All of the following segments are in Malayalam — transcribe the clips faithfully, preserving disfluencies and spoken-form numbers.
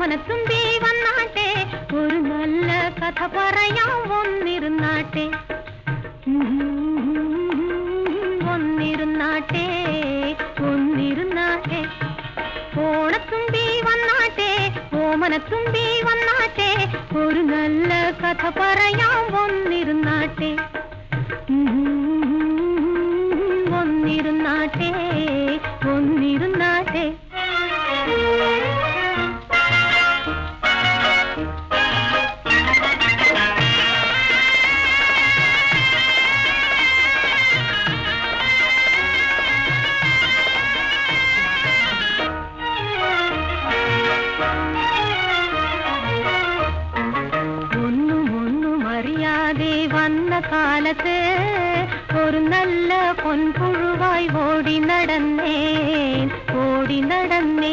ഓമനത്തുമ്പി വന്നാട്ടെ, ഒരു നല്ല കഥ പറയാം ഒന്നിരുന്നാട്ടെ. ഒന്നിരുന്നാട്ടെ ഒന്നിരുന്നാട്ടെ. ഓണത്തുമ്പി വന്നാട്ടെ, ഓമനത്തുമ്പി വന്നാട്ടെ, ഒരു നല്ല കഥ പറയാം ഒന്നിരുന്നാട്ടെ. ഒന്നിരുന്നാട്ടെ ഒന്നിരുന്നാട്ടെ. വന്ന കാലത്ത് ഒരു നല്ല പൊൻപുഴുവായി ഓടി നടന്നേ ഓടി നടന്നേ.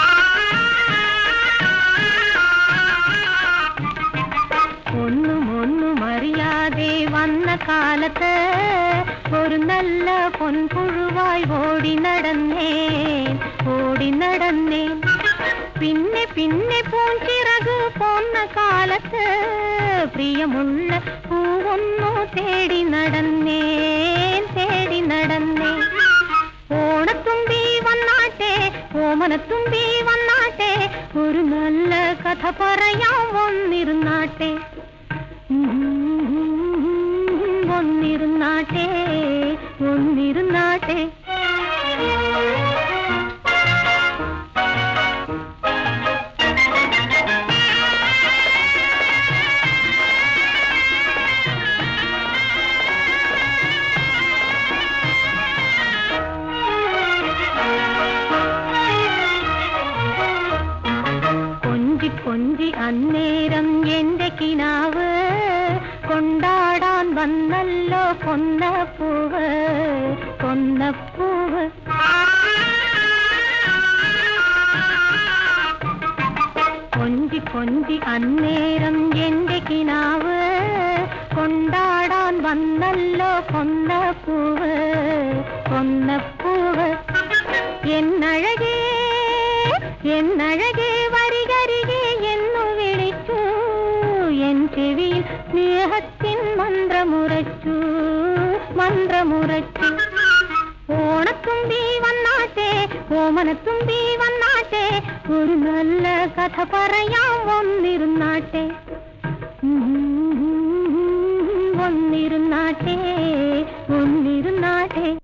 ഒന്നും ഒന്നും അറിയാതെ വന്ന കാലത്ത് ഒരു നല്ല പൊൻപുഴുവായി ഓടി നടന്നേ ഓടി നടന്നേ. പിന്നെ പിന്നെ പൂഞ്ചിറക് പോന്ന കാലത്ത് പ്രിയമുള്ള പൂവൊന്നു തേടി നടന്നേ തേടി നടന്നേ. ഓണത്തുമ്പി വന്നാട്ടെ, ഓമനത്തുമ്പി വന്നാട്ടെ, ഒരു നല്ല കഥ പറയാം ഒന്നിരുന്നാട്ടെ. ഒന്നിരുന്നാട്ടെ ഒന്നിരുന്നാട്ടെ. കൊഞ്ചി അന്നേരം എന്റെ കിനാവ് കൊണ്ടാടാൻ വന്നല്ലോ കൊന്നപ്പൂവ് കൊന്നപ്പൂവ്. കൊഞ്ചി കൊഞ്ചി അന്നേരം എന്റെ കിനാവ് കൊണ്ടാടാൻ വന്നല്ലോ കൊന്നപ്പൂവ് കൊന്നപ്പൂവ്. എന്നഴകേ എന്നഴകേ വരികരികെ എന്നു വിളിച്ചു, എൻ ചെവിയിൽ സ്നേഹത്തിൻ മന്ത്രമുറച്ചു മന്ത്രമുറച്ചു. ഓണത്തുമ്പി വന്നാട്ടെ, ഓമനത്തുമ്പി വന്നാട്ടെ, ഒരു നല്ല കഥ പറയാം ഒന്നിരുന്നാട്ടെ. ഒന്നിരുന്നാട്ടെ ഒന്നിരുന്നാട്ടെ.